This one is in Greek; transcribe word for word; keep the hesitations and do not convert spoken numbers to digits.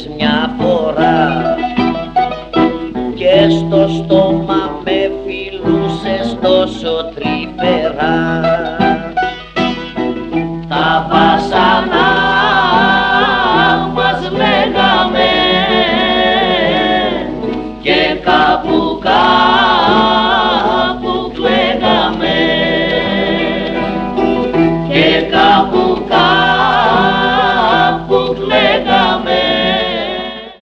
άλλες μια φορά και στο στόμα με φιλούσες τόσο τρυφερά. Τα βάσανα μας λέγαμε και κάπου